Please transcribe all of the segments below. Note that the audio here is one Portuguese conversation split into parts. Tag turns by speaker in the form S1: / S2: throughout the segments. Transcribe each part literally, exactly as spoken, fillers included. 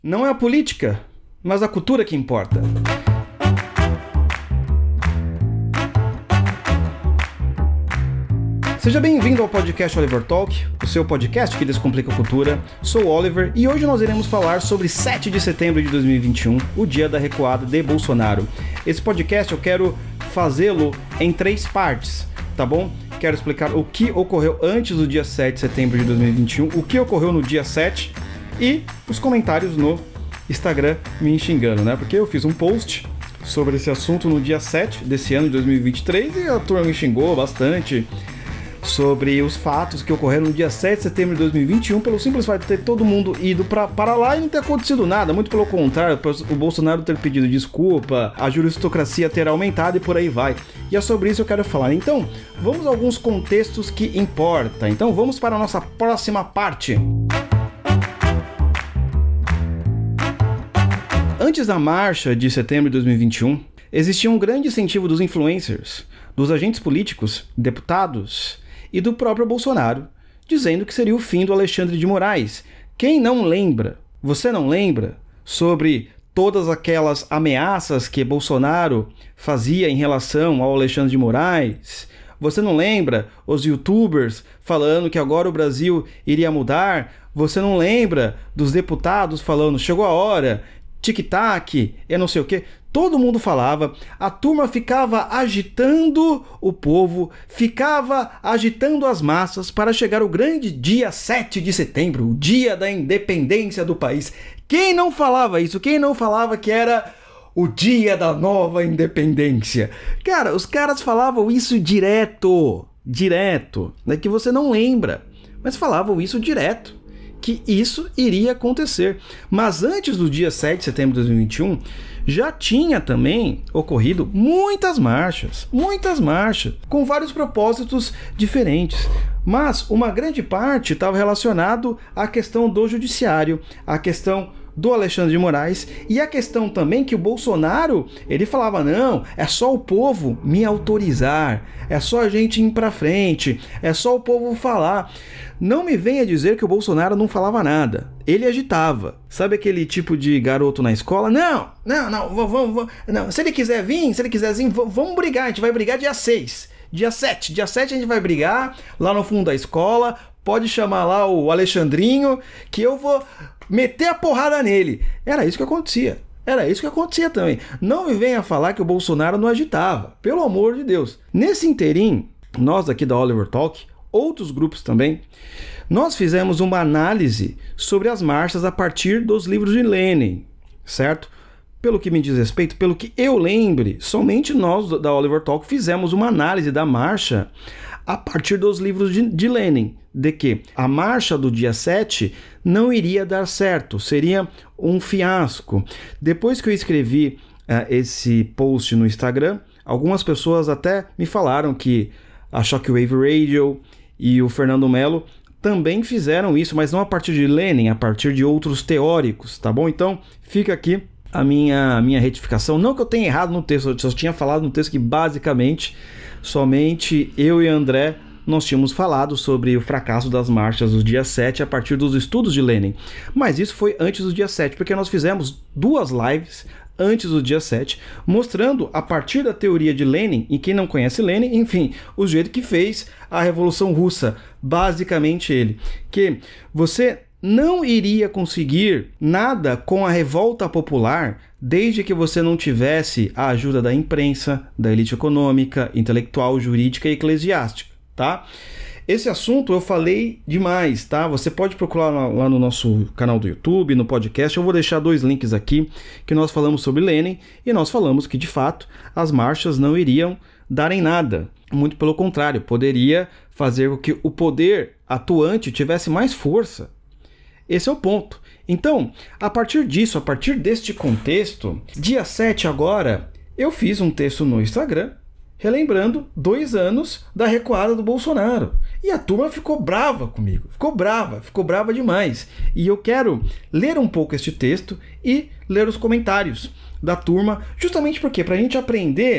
S1: Não é a política, mas a cultura que importa. Seja bem-vindo ao podcast Oliver Talk, o seu podcast que descomplica a cultura. Sou o Oliver e hoje nós iremos falar sobre sete de setembro de dois mil e vinte e um, o dia da recuada de Bolsonaro. Esse podcast eu quero fazê-lo em três partes, tá bom? Quero explicar o que ocorreu antes do dia sete de setembro de dois mil e vinte e um, o que ocorreu no dia sete e os comentários no Instagram me xingando, né? Porque eu fiz um post sobre esse assunto no dia sete desse ano de dois mil e vinte e três e a turma me xingou bastante sobre os fatos que ocorreram no dia sete de setembro de dois mil e vinte e um, pelo simples fato de ter todo mundo ido pra, para lá e não ter acontecido nada, muito pelo contrário, o Bolsonaro ter pedido desculpa, a juristocracia ter aumentado e por aí vai. E é sobre isso que eu quero falar. Então, vamos a alguns contextos que importam. Então, vamos para a nossa próxima parte. Antes da marcha de setembro de dois mil e vinte e um, existia um grande incentivo dos influencers, dos agentes políticos, deputados e do próprio Bolsonaro, dizendo que seria o fim do Alexandre de Moraes. Quem não lembra, você não lembra, sobre todas aquelas ameaças que Bolsonaro fazia em relação ao Alexandre de Moraes? Você não lembra os youtubers falando que agora o Brasil iria mudar? Você não lembra dos deputados falando, chegou a hora, tic-tac, eu não sei o quê? Todo mundo falava, a turma ficava agitando o povo, ficava agitando as massas para chegar o grande dia sete de setembro, o dia da independência do país. Quem não falava isso? Quem não falava que era o dia da nova independência? Cara, os caras falavam isso direto, direto, é que você não lembra, mas falavam isso direto, que isso iria acontecer. Mas antes do dia sete de setembro de dois mil e vinte e um, já tinha também ocorrido muitas marchas, muitas marchas, com vários propósitos diferentes. Mas uma grande parte estava relacionado à questão do judiciário, à questão do Alexandre de Moraes e a questão também que o Bolsonaro, ele falava, não, é só o povo me autorizar, é só a gente ir pra frente, é só o povo falar. Não me venha dizer que o Bolsonaro não falava nada, ele agitava. Sabe aquele tipo de garoto na escola? Não, não, não, vamos, vamos, não. Se ele quiser vir, se ele quiser vir, vamos brigar, a gente vai brigar dia seis, dia sete, dia sete a gente vai brigar lá no fundo da escola, pode chamar lá o Alexandrinho, que eu vou meter a porrada nele. Era isso que acontecia. Era isso que acontecia também. Não me venha falar que o Bolsonaro não agitava. Pelo amor de Deus. Nesse interim, nós aqui da Oliver Talk, outros grupos também, nós fizemos uma análise sobre as marchas a partir dos livros de Lenin, certo? Pelo que me diz respeito, pelo que eu lembre, somente nós da Oliver Talk fizemos uma análise da marcha a partir dos livros de, de Lenin, de que a marcha do dia sete não iria dar certo, seria um fiasco. Depois que eu escrevi uh, esse post no Instagram, algumas pessoas até me falaram que a Shockwave Radio e o Fernando Mello também fizeram isso, mas não a partir de Lenin, a partir de outros teóricos, tá bom? Então, fica aqui a minha, a minha retificação. Não que eu tenha errado no texto, eu só tinha falado no texto que basicamente somente eu e André nós tínhamos falado sobre o fracasso das marchas do dia sete a partir dos estudos de Lenin. Mas isso foi antes do dia sete, porque nós fizemos duas lives antes do dia sete, mostrando a partir da teoria de Lenin, e quem não conhece Lenin, enfim, o jeito que fez a Revolução Russa, basicamente ele, que você não iria conseguir nada com a revolta popular desde que você não tivesse a ajuda da imprensa, da elite econômica, intelectual, jurídica e eclesiástica, tá? Esse assunto eu falei demais, tá? Você pode procurar lá no nosso canal do YouTube, no podcast, eu vou deixar dois links aqui, que nós falamos sobre Lenin, e nós falamos que, de fato, as marchas não iriam dar em nada. Muito pelo contrário, poderia fazer com que o poder atuante tivesse mais força. Esse é o ponto. Então, a partir disso, a partir deste contexto, dia sete agora, eu fiz um texto no Instagram, relembrando dois anos da recuada do Bolsonaro. E a turma ficou brava comigo, ficou brava, ficou brava demais. E eu quero ler um pouco este texto e ler os comentários da turma, justamente porque para a gente aprender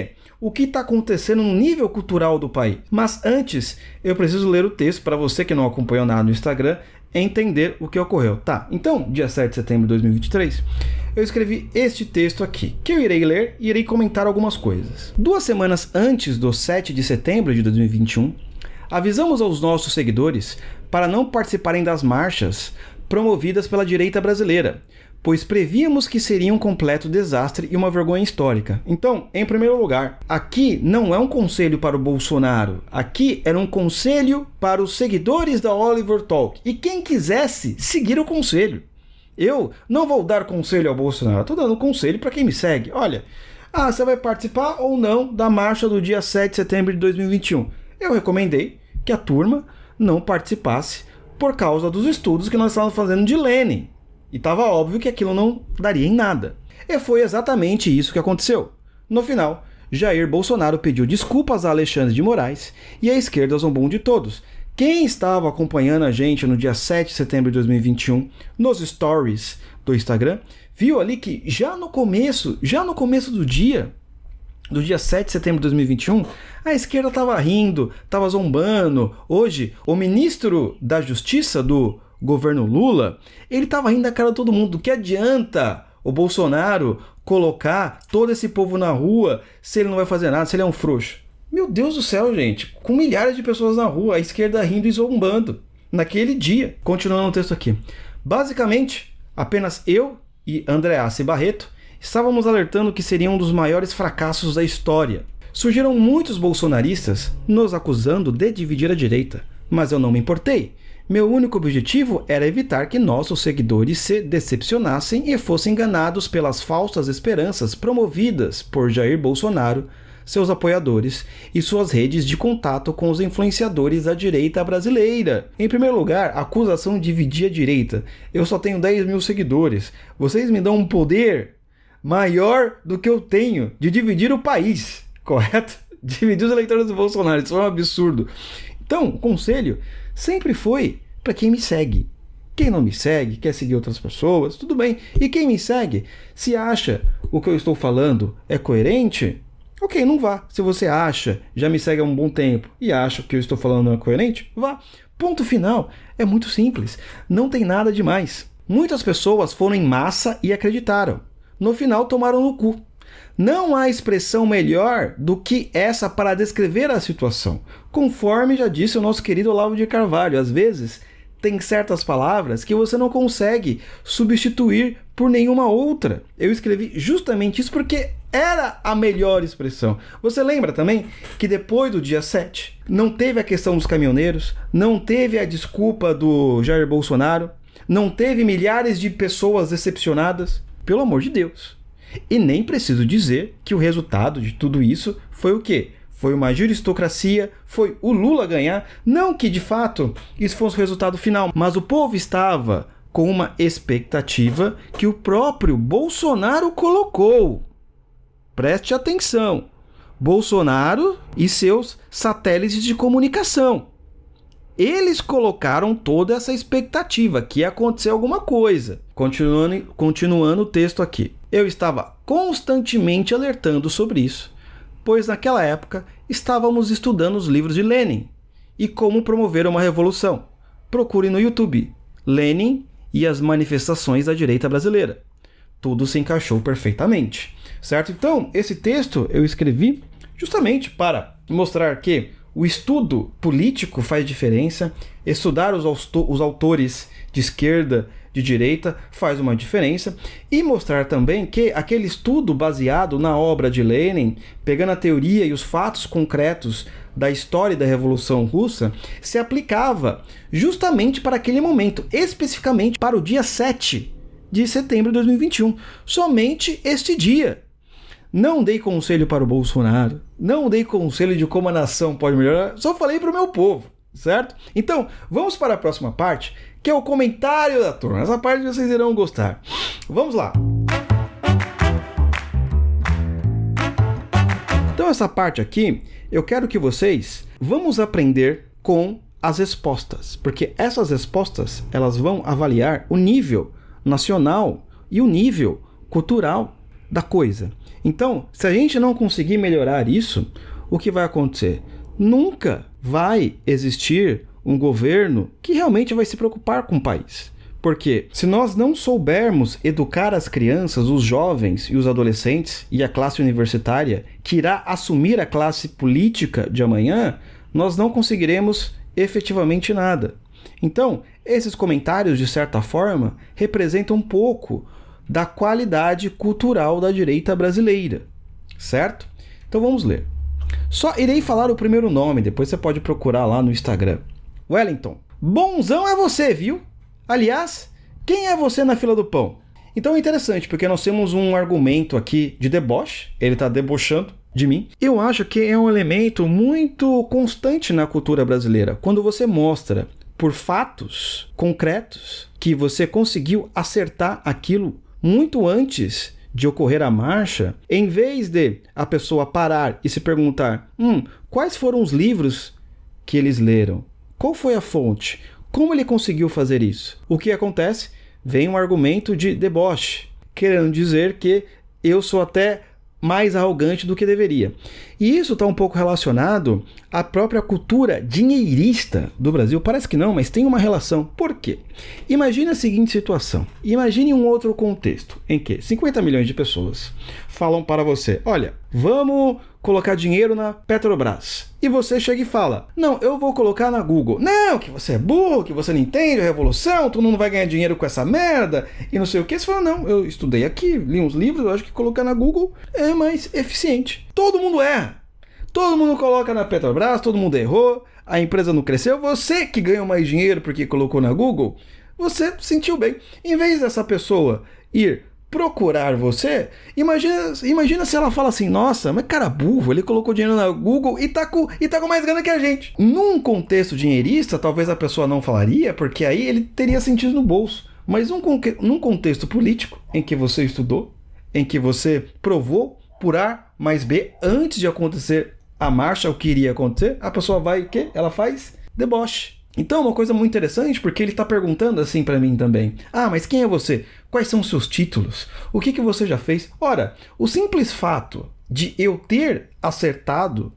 S1: o que está acontecendo no nível cultural do país. Mas antes, eu preciso ler o texto para você que não acompanhou nada no Instagram entender o que ocorreu. Tá, então, dia sete de setembro de dois mil e vinte e três, eu escrevi este texto aqui, que eu irei ler e irei comentar algumas coisas. Duas semanas antes do sete de setembro de dois mil e vinte e um, avisamos aos nossos seguidores para não participarem das marchas promovidas pela direita brasileira, pois prevíamos que seria um completo desastre e uma vergonha histórica. Então, em primeiro lugar, aqui não é um conselho para o Bolsonaro, aqui era um conselho para os seguidores da Oliver Talk e quem quisesse seguir o conselho. Eu não vou dar conselho ao Bolsonaro, estou dando conselho para quem me segue. Olha, ah, você vai participar ou não da marcha do dia sete de setembro de dois mil e vinte e um? Eu recomendei que a turma não participasse por causa dos estudos que nós estávamos fazendo de Lenin. E estava óbvio que aquilo não daria em nada. E foi exatamente isso que aconteceu. No final, Jair Bolsonaro pediu desculpas a Alexandre de Moraes e a esquerda zombou de todos. Quem estava acompanhando a gente no dia sete de setembro de dois mil e vinte e um, nos stories do Instagram, viu ali que já no começo, já no começo do dia, do dia sete de setembro de dois mil e vinte e um, a esquerda estava rindo, estava zombando. Hoje, o ministro da Justiça do governo Lula, ele estava rindo da cara de todo mundo. Que adianta o Bolsonaro colocar todo esse povo na rua se ele não vai fazer nada, se ele é um frouxo? Meu Deus do céu, gente, com milhares de pessoas na rua, a esquerda rindo e zombando naquele dia. Continuando o texto aqui. Basicamente, apenas eu e Andreassi Barreto estávamos alertando que seria um dos maiores fracassos da história. Surgiram muitos bolsonaristas nos acusando de dividir a direita, mas eu não me importei. Meu único objetivo era evitar que nossos seguidores se decepcionassem e fossem enganados pelas falsas esperanças promovidas por Jair Bolsonaro, seus apoiadores e suas redes de contato com os influenciadores da direita brasileira. Em primeiro lugar, a acusação de dividir a direita. Eu só tenho dez mil seguidores. Vocês me dão um poder maior do que eu tenho de dividir o país, correto? Dividir os eleitores do Bolsonaro, isso é um absurdo. Então, o conselho sempre foi para quem me segue. Quem não me segue, quer seguir outras pessoas, tudo bem. E quem me segue, se acha o que eu estou falando é coerente, ok, não vá. Se você acha, já me segue há um bom tempo e acha que o que eu estou falando não é coerente, vá. Ponto final. É muito simples. Não tem nada demais. Muitas pessoas foram em massa e acreditaram. No final, tomaram no cu. Não há expressão melhor do que essa para descrever a situação. Conforme já disse o nosso querido Olavo de Carvalho, às vezes tem certas palavras que você não consegue substituir por nenhuma outra. Eu escrevi justamente isso porque era a melhor expressão. Você lembra também que depois do dia sete, não teve a questão dos caminhoneiros, não teve a desculpa do Jair Bolsonaro, não teve milhares de pessoas decepcionadas? Pelo amor de Deus. E nem preciso dizer que o resultado de tudo isso foi o quê? Foi uma juristocracia, foi o Lula ganhar. Não que, de fato, isso fosse o resultado final, mas o povo estava com uma expectativa que o próprio Bolsonaro colocou. Preste atenção. Bolsonaro e seus satélites de comunicação. Eles colocaram toda essa expectativa que ia acontecer alguma coisa. Continuando, continuando o texto aqui. Eu estava constantemente alertando sobre isso, pois naquela época estávamos estudando os livros de Lenin e como promover uma revolução. Procure no YouTube Lenin e as manifestações da direita brasileira. Tudo se encaixou perfeitamente, certo? Então, esse texto eu escrevi justamente para mostrar que o estudo político faz diferença, estudar os, os autores de esquerda, de direita, faz uma diferença, e mostrar também que aquele estudo baseado na obra de Lenin, pegando a teoria e os fatos concretos da história da Revolução Russa, se aplicava justamente para aquele momento, especificamente para o dia sete de setembro de dois mil e vinte e um, somente este dia. Não dei conselho para o Bolsonaro, não dei conselho de como a nação pode melhorar, só falei para o meu povo, certo? Então, vamos para a próxima parte, que é o comentário da turma. Essa parte vocês irão gostar. Vamos lá. Então, essa parte aqui, eu quero que vocês vamos aprender com as respostas, porque essas respostas, elas vão avaliar o nível nacional e o nível cultural da coisa. Então, se a gente não conseguir melhorar isso, o que vai acontecer? Nunca vai existir um governo que realmente vai se preocupar com o país. Porque se nós não soubermos educar as crianças, os jovens e os adolescentes e a classe universitária que irá assumir a classe política de amanhã, nós não conseguiremos efetivamente nada. Então, esses comentários, de certa forma, representam um pouco da qualidade cultural da direita brasileira, certo? Então vamos ler. Só irei falar o primeiro nome, depois você pode procurar lá no Instagram. Wellington. Bonzão é você, viu? Aliás, quem é você na fila do pão? Então é interessante, porque nós temos um argumento aqui de deboche, ele está debochando de mim. Eu acho que é um elemento muito constante na cultura brasileira, quando você mostra por fatos concretos que você conseguiu acertar aquilo muito antes de ocorrer a marcha, em vez de a pessoa parar e se perguntar, hum, quais foram os livros que eles leram? Qual foi a fonte? Como ele conseguiu fazer isso? O que acontece? Vem um argumento de deboche, querendo dizer que eu sou até mais arrogante do que deveria. E isso está um pouco relacionado à própria cultura dinheirista do Brasil. Parece que não, mas tem uma relação. Por quê? Imagine a seguinte situação. Imagine um outro contexto em que cinquenta milhões de pessoas falam para você, olha, vamos colocar dinheiro na Petrobras. E você chega e fala, não, eu vou colocar na Google. Não, que você é burro, que você não entende a revolução, tu não vai ganhar dinheiro com essa merda, e não sei o que. Você fala, não, eu estudei aqui, li uns livros, eu acho que colocar na Google é mais eficiente. Todo mundo erra. Todo mundo coloca na Petrobras, todo mundo errou, a empresa não cresceu, você que ganhou mais dinheiro porque colocou na Google, você sentiu bem. Em vez dessa pessoa ir procurar você, imagina, imagina se ela fala assim, nossa, mas cara burro, ele colocou dinheiro na Google e tá, com, e tá com mais grana que a gente. Num contexto dinheirista, talvez a pessoa não falaria, porque aí ele teria sentido no bolso. Mas num, num contexto político, em que você estudou, em que você provou por A mais B, antes de acontecer a marcha, o que iria acontecer, a pessoa vai, o quê? Ela faz deboche. Então, uma coisa muito interessante, porque ele está perguntando assim para mim também. Ah, mas quem é você? Quais são os seus títulos? O que, que você já fez? Ora, o simples fato de eu ter acertado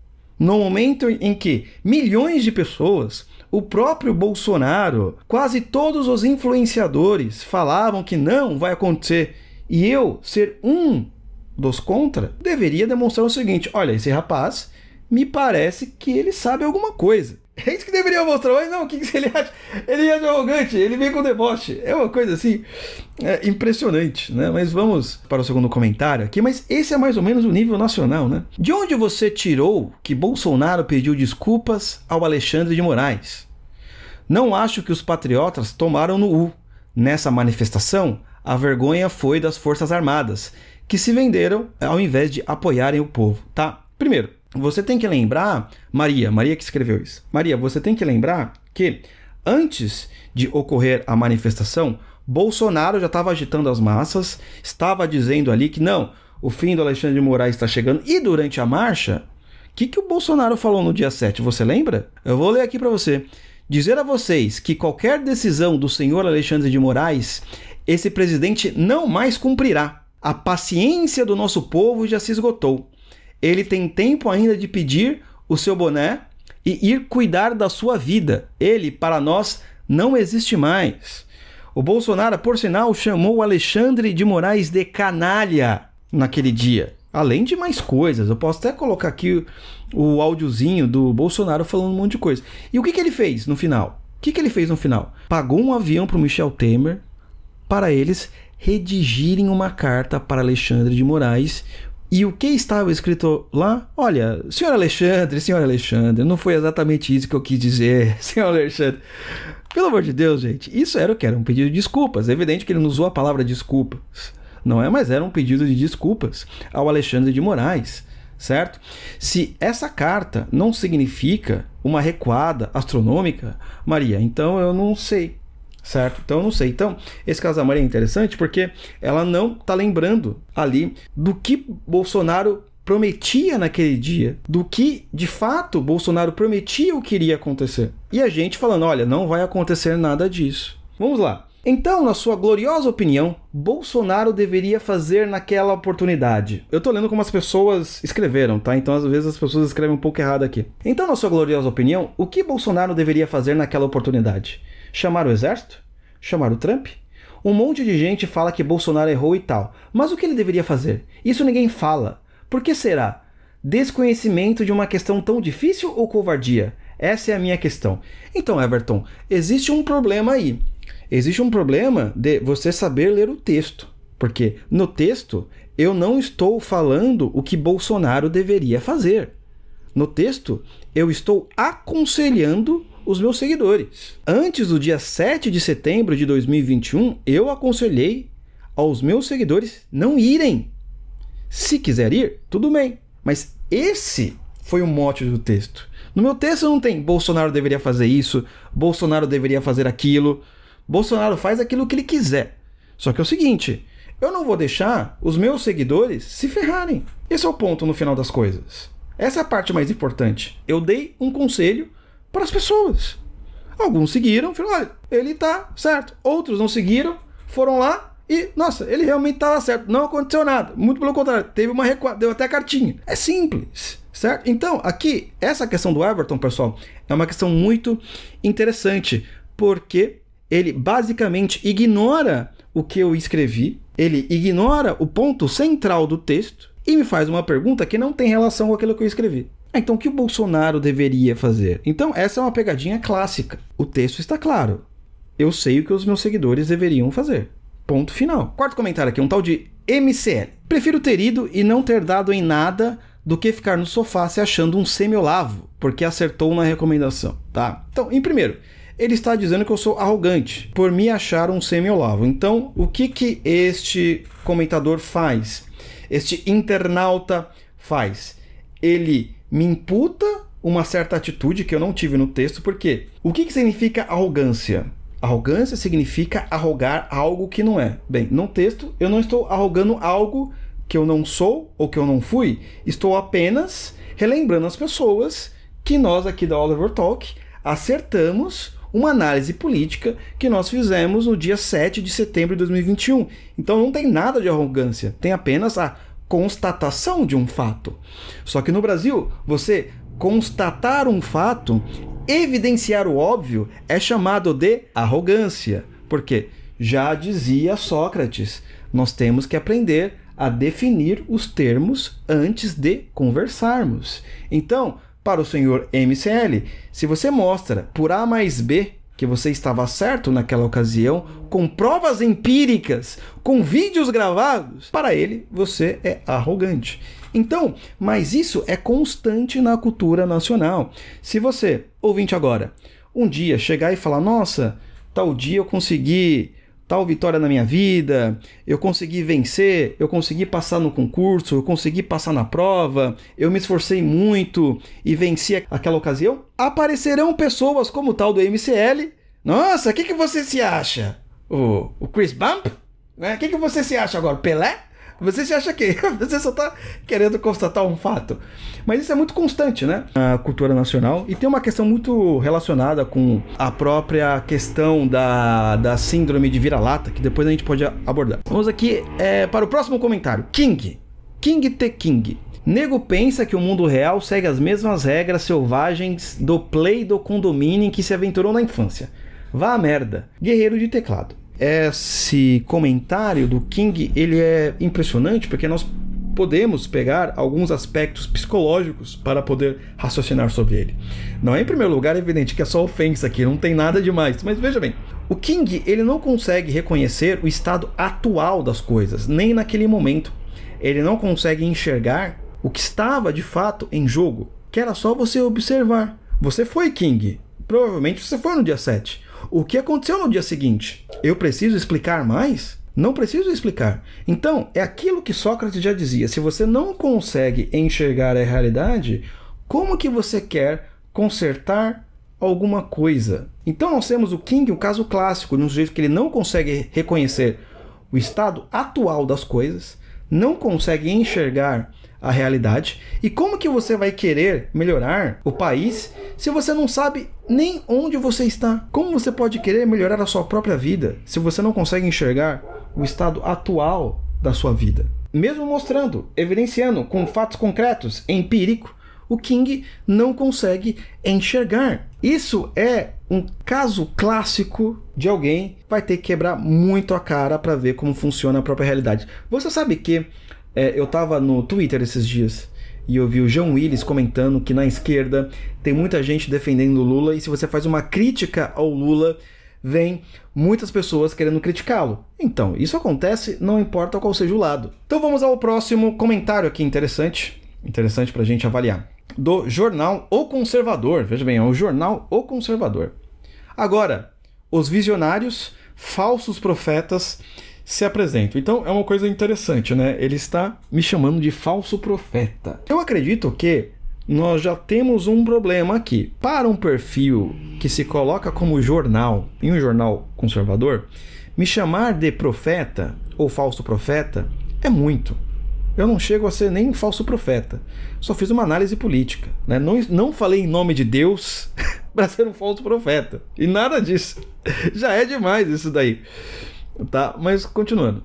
S1: no momento em que milhões de pessoas, o próprio Bolsonaro, quase todos os influenciadores falavam que não vai acontecer, e eu ser um dos contra, deveria demonstrar o seguinte, olha, esse rapaz me parece que ele sabe alguma coisa. É isso que deveria mostrar, mas não, o que, que ele acha? Ele é arrogante, ele vem com deboche. É uma coisa assim, é, impressionante, né? Mas vamos para o segundo comentário aqui, mas esse é mais ou menos o nível nacional, né? De onde você tirou que Bolsonaro pediu desculpas ao Alexandre de Moraes? Não acho que os patriotas tomaram no U. Nessa manifestação, a vergonha foi das Forças Armadas, que se venderam ao invés de apoiarem o povo, tá? Primeiro, você tem que lembrar, Maria, Maria que escreveu isso. Maria, você tem que lembrar que antes de ocorrer a manifestação, Bolsonaro já estava agitando as massas, estava dizendo ali que não, o fim do Alexandre de Moraes está chegando. E durante a marcha, o que, que o Bolsonaro falou no dia sete? Você lembra? Eu vou ler aqui para você. Dizer a vocês que qualquer decisão do senhor Alexandre de Moraes, esse presidente não mais cumprirá. A paciência do nosso povo já se esgotou. Ele tem tempo ainda de pedir o seu boné e ir cuidar da sua vida. Ele, para nós, não existe mais. O Bolsonaro, por sinal, chamou o Alexandre de Moraes de canalha naquele dia. Além de mais coisas. Eu posso até colocar aqui o áudiozinho do Bolsonaro falando um monte de coisa. E o que, que ele fez no final? O que, que ele fez no final? Pagou um avião para o Michel Temer para eles redigirem uma carta para Alexandre de Moraes. E o que estava escrito lá? Olha, senhor Alexandre, senhor Alexandre, não foi exatamente isso que eu quis dizer, senhor Alexandre. Pelo amor de Deus, gente, isso era o que? Era um pedido de desculpas. É evidente que ele não usou a palavra desculpas. Não é, mas era um pedido de desculpas ao Alexandre de Moraes, certo? Se essa carta não significa uma recuada astronômica, Maria, então eu não sei. Certo? Então eu não sei. Então, esse caso da Maria é interessante porque ela não está lembrando ali do que Bolsonaro prometia naquele dia, do que de fato Bolsonaro prometia o que iria acontecer. E a gente falando, olha, não vai acontecer nada disso. Vamos lá. Então, na sua gloriosa opinião, Bolsonaro deveria fazer naquela oportunidade? Eu tô lendo como as pessoas escreveram, tá? Então, às vezes, as pessoas escrevem um pouco errado aqui. Então, na sua gloriosa opinião, o que Bolsonaro deveria fazer naquela oportunidade? Chamar o exército? Chamar o Trump? Um monte de gente fala que Bolsonaro errou e tal. Mas o que ele deveria fazer? Isso ninguém fala. Por que será? Desconhecimento de uma questão tão difícil ou covardia? Essa é a minha questão. Então, Everton, existe um problema aí. Existe um problema de você saber ler o texto. Porque no texto eu não estou falando o que Bolsonaro deveria fazer. No texto eu estou aconselhando os meus seguidores. Antes do dia sete de setembro de dois mil e vinte e um, eu aconselhei aos meus seguidores não irem. Se quiser ir, tudo bem. Mas esse foi o mote do texto. No meu texto não tem Bolsonaro deveria fazer isso, Bolsonaro deveria fazer aquilo. Bolsonaro faz aquilo que ele quiser. Só que é o seguinte, eu não vou deixar os meus seguidores se ferrarem. Esse é o ponto no final das coisas. Essa é a parte mais importante. Eu dei um conselho para as pessoas. Alguns seguiram, falaram, olha, ele tá certo. Outros não seguiram, foram lá e, nossa, ele realmente estava certo. Não aconteceu nada. Muito pelo contrário, teve uma recuada, deu até cartinha. É simples, certo? Então, aqui, essa questão do Everton, pessoal, é uma questão muito interessante, porque ele basicamente ignora o que eu escrevi, ele ignora o ponto central do texto e me faz uma pergunta que não tem relação com aquilo que eu escrevi. Então, o que o Bolsonaro deveria fazer? Então, essa é uma pegadinha clássica. O texto está claro. Eu sei o que os meus seguidores deveriam fazer. Ponto final. Quarto comentário aqui, um tal de M C L. Prefiro ter ido e não ter dado em nada do que ficar no sofá se achando um semiolavo, porque acertou na recomendação, tá? Então, em primeiro, ele está dizendo que eu sou arrogante por me achar um semiolavo. Então, o que que este comentador faz? Este internauta faz? Ele me imputa uma certa atitude que eu não tive no texto, porque o que que significa arrogância? Arrogância significa arrogar algo que não é. Bem, no texto eu não estou arrogando algo que eu não sou ou que eu não fui. Estou apenas relembrando as pessoas que nós aqui da Oliver Talk acertamos uma análise política que nós fizemos no dia sete de setembro de dois mil e vinte e um. Então não tem nada de arrogância, tem apenas a constatação de um fato. Só que no Brasil, você constatar um fato, evidenciar o óbvio, é chamado de arrogância. Porque já dizia Sócrates, nós temos que aprender a definir os termos antes de conversarmos. Então, para o senhor M C L, se você mostra por A mais B que você estava certo naquela ocasião, com provas empíricas, com vídeos gravados, para ele você é arrogante. Então, mas isso é constante na cultura nacional. Se você, ouvinte agora, um dia chegar e falar, nossa, tal dia eu consegui tal vitória na minha vida, eu consegui vencer, eu consegui passar no concurso, eu consegui passar na prova, eu me esforcei muito e venci aquela ocasião, aparecerão pessoas como o tal do M C L. Nossa, o que, que você se acha? O, o Chris Bump? Né? O que, que você se acha agora? Pelé? Você se acha que você só está querendo constatar um fato. Mas isso é muito constante, né? Na cultura nacional. E tem uma questão muito relacionada com a própria questão da, da síndrome de vira-lata, que depois a gente pode abordar. Vamos aqui é, para o próximo comentário. King. King T. King. Nego pensa que o mundo real segue as mesmas regras selvagens do play do condomínio em que se aventurou na infância. Vá a merda. Guerreiro de teclado. Esse comentário do King, ele é impressionante porque nós podemos pegar alguns aspectos psicológicos para poder raciocinar sobre ele. Não é, em primeiro lugar, evidente que é só ofensa aqui, não tem nada demais, mas veja bem, o King, ele não consegue reconhecer o estado atual das coisas, nem naquele momento. Ele não consegue enxergar o que estava de fato em jogo, que era só você observar. Você foi King, provavelmente você foi no dia sete. O que aconteceu no dia seguinte? Eu preciso explicar mais? Não preciso explicar. Então, é aquilo que Sócrates já dizia. Se você não consegue enxergar a realidade, como que você quer consertar alguma coisa? Então, nós temos o King, um caso clássico, de um sujeito que ele não consegue reconhecer o estado atual das coisas, não consegue enxergar a realidade. E como que você vai querer melhorar o país se você não sabe nem onde você está? Como você pode querer melhorar a sua própria vida se você não consegue enxergar o estado atual da sua vida? Mesmo mostrando, evidenciando com fatos concretos, empírico, o King não consegue enxergar. Isso é um caso clássico de alguém que vai ter que quebrar muito a cara para ver como funciona a própria realidade. Você sabe que é, eu estava no Twitter esses dias e eu vi o João Willis comentando que na esquerda tem muita gente defendendo o Lula, e se você faz uma crítica ao Lula, vem muitas pessoas querendo criticá-lo. Então, isso acontece, não importa qual seja o lado. Então vamos ao próximo comentário aqui interessante, interessante para a gente avaliar. Do jornal O Conservador. Veja bem, é o jornal O Conservador. Agora, os visionários, falsos profetas se apresentam. Então é uma coisa interessante, né? Ele está me chamando de falso profeta. Eu acredito que nós já temos um problema aqui. Para um perfil que se coloca como jornal, em um jornal conservador, me chamar de profeta ou falso profeta é muito. Eu não chego a ser nem um falso profeta. Só fiz uma análise política, né? Não, não falei em nome de Deus para ser um falso profeta. E nada disso. Já é demais isso daí. Tá? Mas continuando.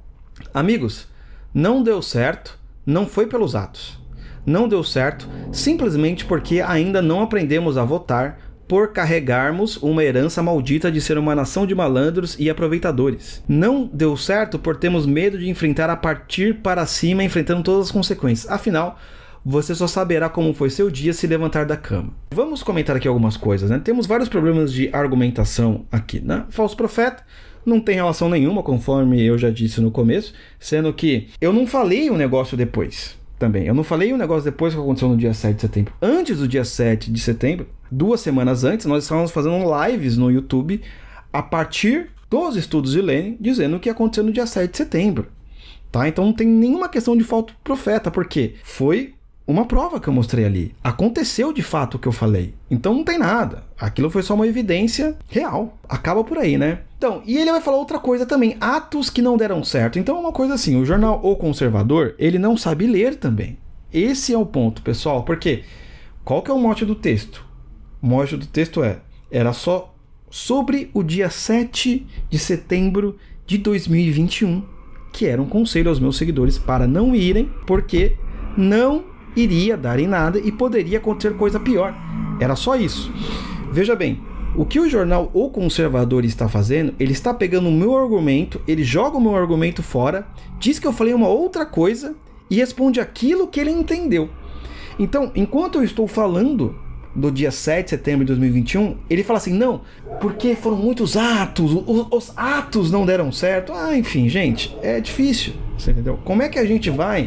S1: Amigos, não deu certo, não foi pelos atos. Não deu certo simplesmente porque ainda não aprendemos a votar por carregarmos uma herança maldita de ser uma nação de malandros e aproveitadores. Não deu certo por termos medo de enfrentar a partir para cima, enfrentando todas as consequências. Afinal, você só saberá como foi seu dia se levantar da cama. Vamos comentar aqui algumas coisas, né? Temos vários problemas de argumentação aqui, né? Falso profeta não tem relação nenhuma, conforme eu já disse no começo, sendo que eu não falei o negócio depois. Também. Eu não falei o negócio depois que aconteceu no dia sete de setembro. Antes do dia sete de setembro, duas semanas antes, nós estávamos fazendo lives no YouTube a partir dos estudos de Lenin, dizendo o que aconteceu no dia sete de setembro. Tá? Então não tem nenhuma questão de falso profeta, porque foi uma prova que eu mostrei ali. Aconteceu de fato o que eu falei. Então não tem nada. Aquilo foi só uma evidência real. Acaba por aí, né? Então, e ele vai falar outra coisa também. Atos que não deram certo. Então é uma coisa assim, o jornal O Conservador, ele não sabe ler também. Esse é o ponto, pessoal. Porque qual que é o mote do texto? O mote do texto é, era só sobre o dia sete de setembro de dois mil e vinte e um, que era um conselho aos meus seguidores para não irem, porque não iria dar em nada e poderia acontecer coisa pior. Era só isso. Veja bem, o que o jornal O Conservador está fazendo, ele está pegando o meu argumento, ele joga o meu argumento fora, diz que eu falei uma outra coisa e responde aquilo que ele entendeu. Então, enquanto eu estou falando do dia sete de setembro de dois mil e vinte e um, ele fala assim, não, porque foram muitos atos, os, os atos não deram certo. Ah, enfim, gente, é difícil, você entendeu? Como é que a gente vai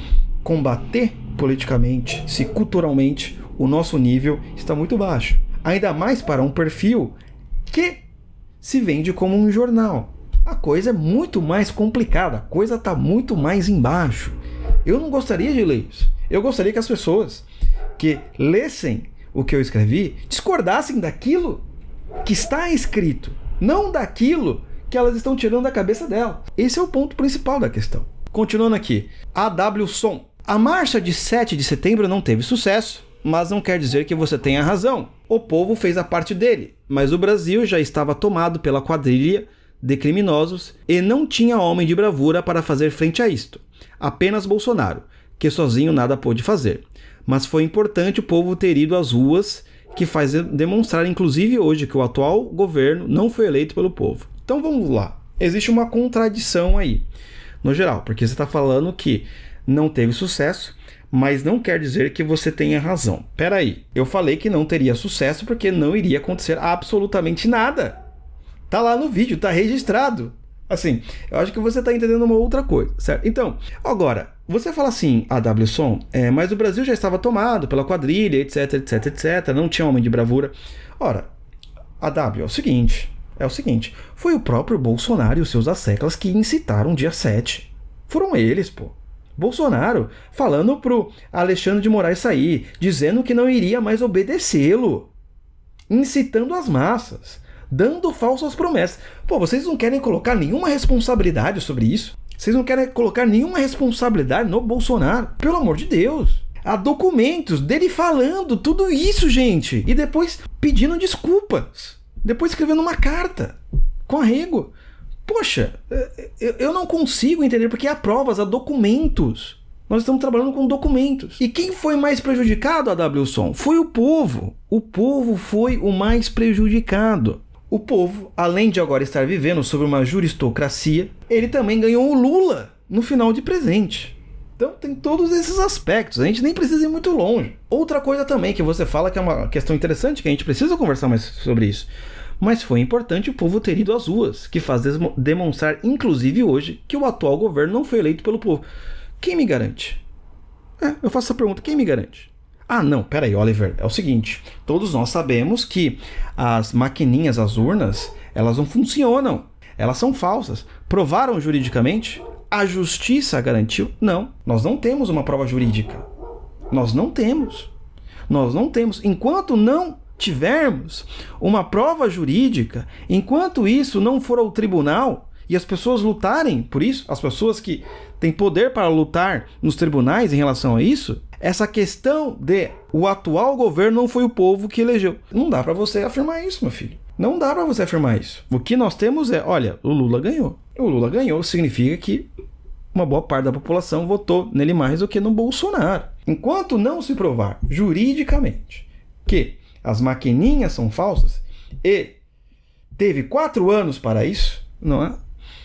S1: combater politicamente, se culturalmente o nosso nível está muito baixo? Ainda mais para um perfil que se vende como um jornal. A coisa é muito mais complicada, a coisa está muito mais embaixo. Eu não gostaria de ler isso. Eu gostaria que as pessoas que lessem o que eu escrevi discordassem daquilo que está escrito, não daquilo que elas estão tirando da cabeça dela. Esse é o ponto principal da questão. Continuando aqui, A W Som. A marcha de sete de setembro não teve sucesso, mas não quer dizer que você tenha razão. O povo fez a parte dele, mas o Brasil já estava tomado pela quadrilha de criminosos e não tinha homem de bravura para fazer frente a isto. Apenas Bolsonaro, que sozinho nada pôde fazer. Mas foi importante o povo ter ido às ruas, que faz demonstrar inclusive hoje que o atual governo não foi eleito pelo povo. Então vamos lá. Existe uma contradição aí, no geral, porque você está falando que não teve sucesso, mas não quer dizer que você tenha razão. Pera aí, eu falei que não teria sucesso porque não iria acontecer absolutamente nada. Tá lá no vídeo, tá registrado. Assim, eu acho que você tá entendendo uma outra coisa, certo? Então, agora, você fala assim, A W Som, é, mas o Brasil já estava tomado pela quadrilha, etc, etc, etc, não tinha homem de bravura. Ora, A W, é o seguinte, é o seguinte, foi o próprio Bolsonaro e os seus asseclas que incitaram o dia sete. Foram eles, pô. Bolsonaro falando pro Alexandre de Moraes sair, dizendo que não iria mais obedecê-lo, incitando as massas, dando falsas promessas. Pô, vocês não querem colocar nenhuma responsabilidade sobre isso? Vocês não querem colocar nenhuma responsabilidade no Bolsonaro. Pelo amor de Deus. Há documentos dele falando tudo isso, gente. E depois pedindo desculpas. Depois escrevendo uma carta com arrego. Poxa, eu não consigo entender porque há provas, há documentos. Nós estamos trabalhando com documentos. E quem foi mais prejudicado, A W Som? Foi o povo. O povo foi o mais prejudicado. O povo, além de agora estar vivendo sob uma juristocracia, ele também ganhou o Lula no final de presente. Então tem todos esses aspectos, a gente nem precisa ir muito longe. Outra coisa também que você fala que é uma questão interessante, que a gente precisa conversar mais sobre isso. Mas foi importante o povo ter ido às ruas, que faz demonstrar, inclusive hoje, que o atual governo não foi eleito pelo povo. Quem me garante? É, eu faço essa pergunta, quem me garante? Ah, não, peraí, Oliver, é o seguinte, todos nós sabemos que as maquininhas, as urnas, elas não funcionam, elas são falsas. Provaram juridicamente? A justiça garantiu? Não, nós não temos uma prova jurídica. Nós não temos. Nós não temos. Enquanto não tivermos uma prova jurídica, enquanto isso não for ao tribunal e as pessoas lutarem por isso, as pessoas que têm poder para lutar nos tribunais em relação a isso, essa questão de o atual governo não foi o povo que elegeu. Não dá para você afirmar isso, meu filho. Não dá para você afirmar isso. O que nós temos é, olha, o Lula ganhou. O Lula ganhou significa que uma boa parte da população votou nele mais do que no Bolsonaro. Enquanto não se provar juridicamente que as maquininhas são falsas e teve quatro anos para isso, não é?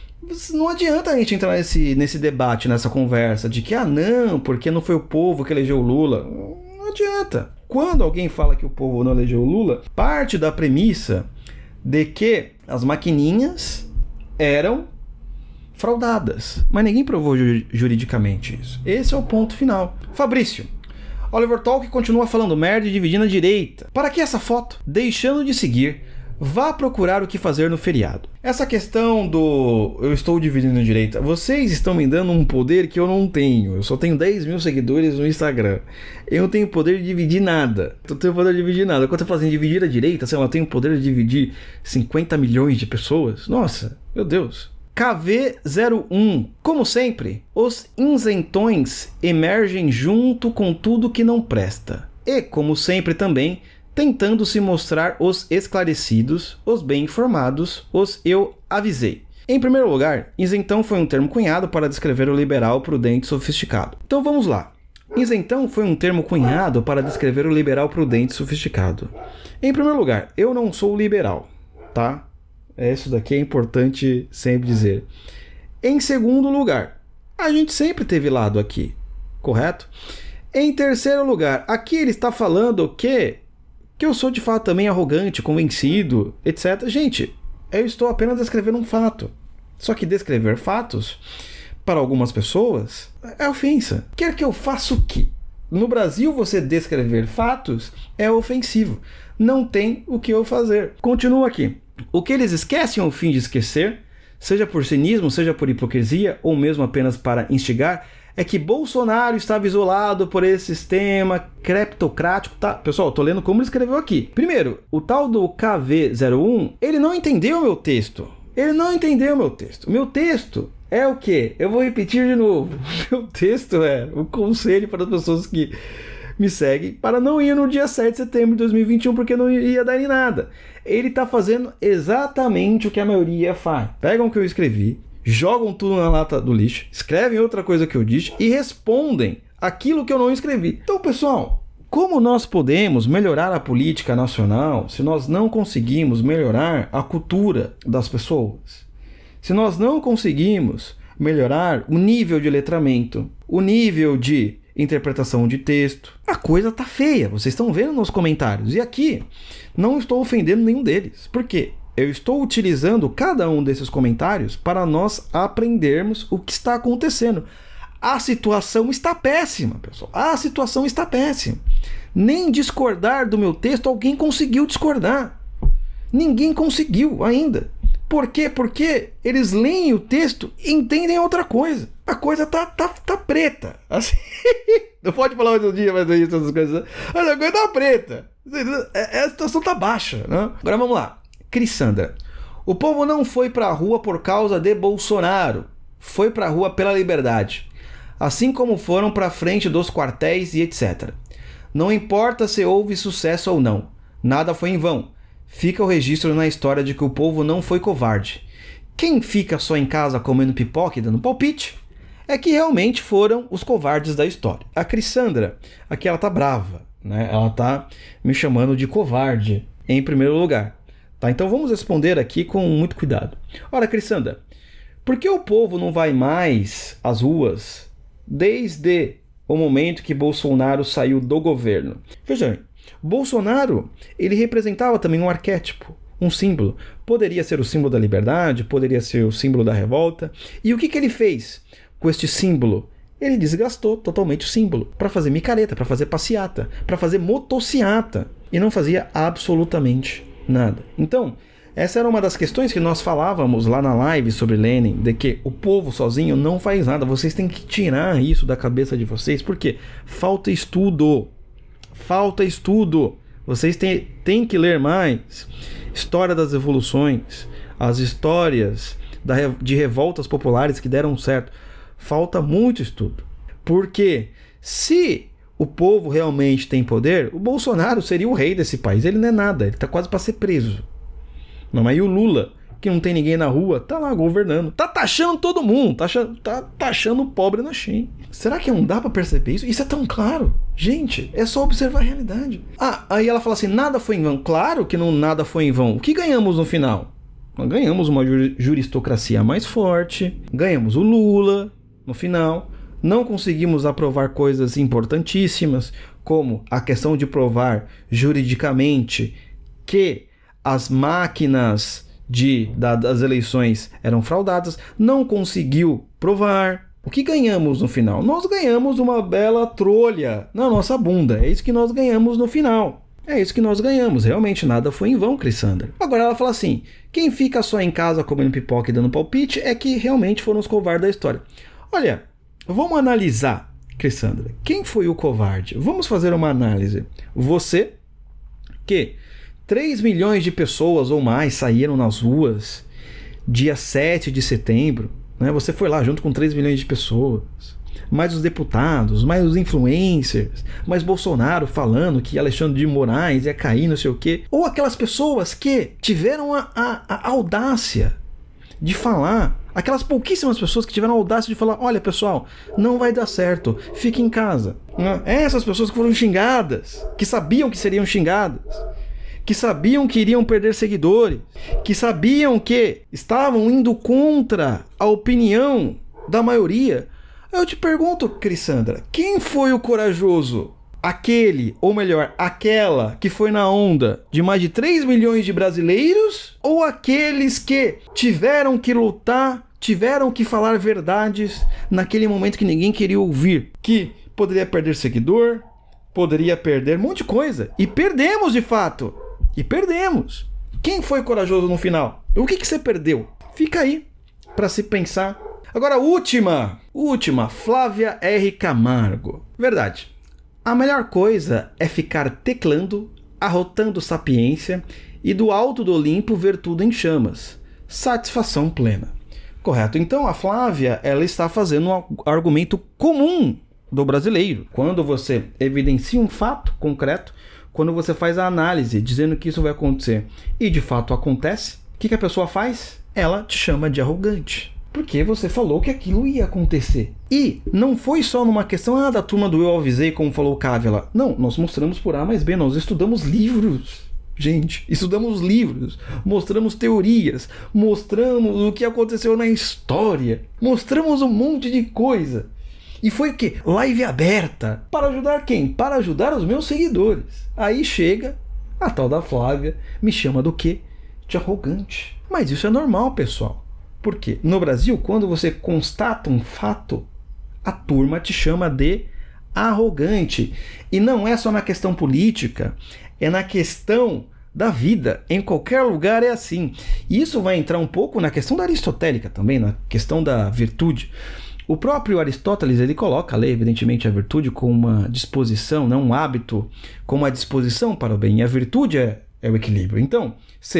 S1: Não adianta a gente entrar nesse, nesse debate, nessa conversa de que, ah não, porque não foi o povo que elegeu o Lula. Não adianta. Quando alguém fala que o povo não elegeu o Lula, parte da premissa de que as maquininhas eram fraudadas. Mas ninguém provou ju- juridicamente isso. Esse é o ponto final. Fabrício, Oliver Talk continua falando merda e dividindo a direita. Para que essa foto? Deixando de seguir, vá procurar o que fazer no feriado. Essa questão do eu estou dividindo a direita, vocês estão me dando um poder que eu não tenho. Eu só tenho dez mil seguidores no Instagram. Eu não tenho poder de dividir nada. Eu não tenho poder de dividir nada. Quando eu falo assim, dividir a direita, sei lá, eu tenho o poder de dividir cinquenta milhões de pessoas. Nossa, meu Deus. K V zero um. Como sempre, os isentões emergem junto com tudo que não presta. E, como sempre também, tentando se mostrar os esclarecidos, os bem informados, os eu avisei. Em primeiro lugar, isentão foi um termo cunhado para descrever o liberal prudente e sofisticado. Então vamos lá. Isentão foi um termo cunhado para descrever o liberal prudente e sofisticado. Em primeiro lugar, eu não sou liberal, tá? Isso daqui é importante sempre dizer. Em segundo lugar, a gente sempre teve lado aqui, correto? Em terceiro lugar, aqui ele está falando que, que eu sou de fato também arrogante, convencido, etcétera. Gente, eu estou apenas descrevendo um fato. Só que descrever fatos, para algumas pessoas, é ofensa. Quer que eu faça o quê? No Brasil, você descrever fatos é ofensivo. Não tem o que eu fazer. Continua aqui. O que eles esquecem ao fim de esquecer, seja por cinismo, seja por hipocrisia, ou mesmo apenas para instigar, é que Bolsonaro estava isolado por esse sistema creptocrático. Tá, pessoal, eu tô lendo como ele escreveu aqui. Primeiro, o tal do K V zero um, ele não entendeu o meu texto. Ele não entendeu o meu texto. O meu texto é o quê? Eu vou repetir de novo. O meu texto é o conselho para as pessoas que me seguem para não ir no dia sete de setembro de dois mil e vinte e um, porque não ia dar em nada. Ele está fazendo exatamente o que a maioria faz. Pegam o que eu escrevi, jogam tudo na lata do lixo, escrevem outra coisa que eu disse e respondem aquilo que eu não escrevi. Então, pessoal, como nós podemos melhorar a política nacional se nós não conseguimos melhorar a cultura das pessoas? Se nós não conseguimos melhorar o nível de letramento, o nível de interpretação de texto, a coisa tá feia, vocês estão vendo nos comentários. E aqui, não estou ofendendo nenhum deles. Por quê? Eu estou utilizando cada um desses comentários para nós aprendermos o que está acontecendo. A situação está péssima, pessoal. A situação está péssima. Nem discordar do meu texto alguém conseguiu discordar. Ninguém conseguiu ainda. Por quê? Porque eles leem o texto e entendem outra coisa. A coisa tá, tá, tá preta. Assim, não pode falar outro dia, mas aí essas coisas. Mas a coisa tá preta. A situação tá baixa, né? Agora vamos lá. Crissandra. O povo não foi pra rua por causa de Bolsonaro. foi para a rua pela liberdade, assim como foram para a frente dos quartéis e etcétera. Não importa se houve sucesso ou não, nada foi em vão. Fica o registro na história de que o povo não foi covarde. Quem fica só em casa comendo pipoca e dando palpite é que realmente foram os covardes da história. A Crissandra, aqui ela tá brava, né? Ela tá me chamando de covarde em primeiro lugar. Tá? Então vamos responder aqui com muito cuidado. Ora, Crissandra, por que o povo não vai mais às ruas desde o momento que Bolsonaro saiu do governo? Veja bem, Bolsonaro, ele representava também um arquétipo, um símbolo. Poderia ser o símbolo da liberdade, poderia ser o símbolo da revolta. E o que, que ele fez com este símbolo? Ele desgastou totalmente o símbolo para fazer micareta, para fazer passeata, para fazer motociata. E não fazia absolutamente nada. Então, essa era uma das questões que nós falávamos lá na live sobre Lenin, de que o povo sozinho não faz nada. Vocês têm que tirar isso da cabeça de vocês, porque falta estudo. Falta estudo. Vocês têm, têm que ler mais história das revoluções, as histórias da, de revoltas populares que deram certo. Falta muito estudo. Porque se o povo realmente tem poder, o Bolsonaro seria o rei desse país. Ele não é nada, ele está quase para ser preso. Não, aí o Lula, que não tem ninguém na rua, tá lá governando. Tá taxando todo mundo, tá, tá taxando o pobre na Shein. Será que não dá pra perceber isso? Isso é tão claro. Gente, é só observar a realidade. Ah, aí ela fala assim, nada foi em vão. Claro que não nada foi em vão. O que ganhamos no final? Nós ganhamos uma juristocracia mais forte, ganhamos o Lula no final, não conseguimos aprovar coisas importantíssimas, como a questão de provar juridicamente que as máquinas de, da, das eleições eram fraudadas, não conseguiu provar. O que ganhamos no final? Nós ganhamos uma bela trolha na nossa bunda. É isso que nós ganhamos no final. É isso que nós ganhamos. Realmente nada foi em vão, Crissandra. Agora ela fala assim, quem fica só em casa comendo pipoca e dando palpite é que realmente foram os covardes da história. Olha, vamos analisar, Crissandra. Quem foi o covarde? Vamos fazer uma análise. Você, que três milhões de pessoas ou mais saíram nas ruas dia sete de setembro. Né? Você foi lá junto com três milhões de pessoas. Mais os deputados, mais os influencers, mais Bolsonaro falando que Alexandre de Moraes ia cair, não sei o quê. Ou aquelas pessoas que tiveram a, a, a audácia de falar, aquelas pouquíssimas pessoas que tiveram a audácia de falar, olha pessoal, não vai dar certo, fique em casa. Né? Essas pessoas que foram xingadas, que sabiam que seriam xingadas, que sabiam que iriam perder seguidores, que sabiam que estavam indo contra a opinião da maioria. Eu te pergunto, Crissandra, quem foi o corajoso? Aquele, ou melhor, aquela que foi na onda de mais de três milhões de brasileiros? Ou aqueles que tiveram que lutar, tiveram que falar verdades naquele momento que ninguém queria ouvir? Que poderia perder seguidor, poderia perder um monte de coisa. E perdemos de fato. E perdemos. Quem foi corajoso no final? O que, que você perdeu? Fica aí para se pensar. Agora, última. Última. Flávia R. Camargo. Verdade. A melhor coisa é ficar teclando, arrotando sapiência e do alto do Olimpo ver tudo em chamas. Satisfação plena. Correto. Então, a Flávia, ela está fazendo um argumento comum do brasileiro. Quando você evidencia um fato concreto, quando você faz a análise dizendo que isso vai acontecer e de fato acontece, o que, que a pessoa faz? Ela te chama de arrogante. Porque você falou que aquilo ia acontecer. E não foi só numa questão ah, da turma do Eu Avisei, como falou o Kávila. Não, nós mostramos por A mais B, nós estudamos livros. Gente, estudamos livros, mostramos teorias, mostramos o que aconteceu na história, mostramos um monte de coisa. E foi o quê? Live aberta. Para ajudar quem? Para ajudar os meus seguidores. Aí chega a tal da Flávia, me chama do quê? De arrogante. Mas isso é normal, pessoal. Por quê? No Brasil, quando você constata um fato, a turma te chama de arrogante. E não é só na questão política, é na questão da vida. Em qualquer lugar é assim. E isso vai entrar um pouco na questão da aristotélica também, na questão da virtude. O próprio Aristóteles, ele coloca ali, evidentemente, a virtude como uma disposição, não um hábito, como uma disposição para o bem. E a virtude é, é o equilíbrio. Então, ser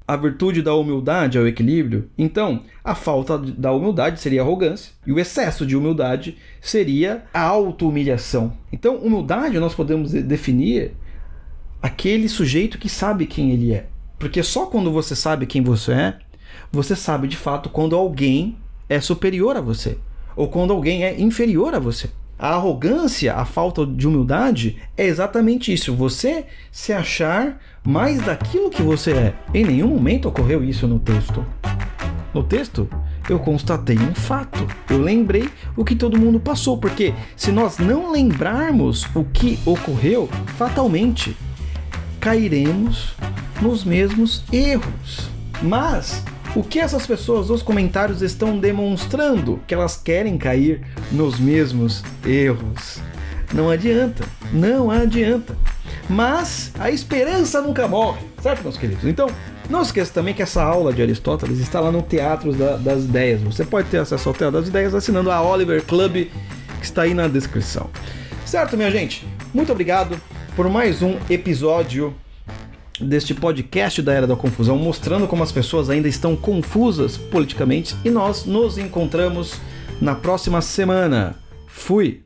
S1: A virtude da humildade é o equilíbrio. Então, a falta da humildade seria a arrogância. E o excesso de humildade seria a auto-humilhação. Então, humildade nós podemos definir aquele sujeito que sabe quem ele é. Porque só quando você sabe quem você é, você sabe de fato quando alguém é superior a você. Ou quando alguém é inferior a você. A arrogância, a falta de humildade, é exatamente isso. Você se achar mais daquilo que você é. Em nenhum momento ocorreu isso no texto. No texto, eu constatei um fato. Eu lembrei o que todo mundo passou. Porque se nós não lembrarmos o que ocorreu, fatalmente cairemos nos mesmos erros. Mas o que essas pessoas dos comentários estão demonstrando? Que elas querem cair nos mesmos erros. Não adianta, não adianta. Mas a esperança nunca morre, certo, meus queridos? Então, não esqueça também que essa aula de Aristóteles está lá no Teatro da, das Ideias. Você pode ter acesso ao Teatro das Ideias assinando a Oliver Club, que está aí na descrição. Certo, minha gente? Muito obrigado por mais um episódio deste podcast da Era da Confusão, mostrando como as pessoas ainda estão confusas politicamente, e nós nos encontramos na próxima semana. Fui!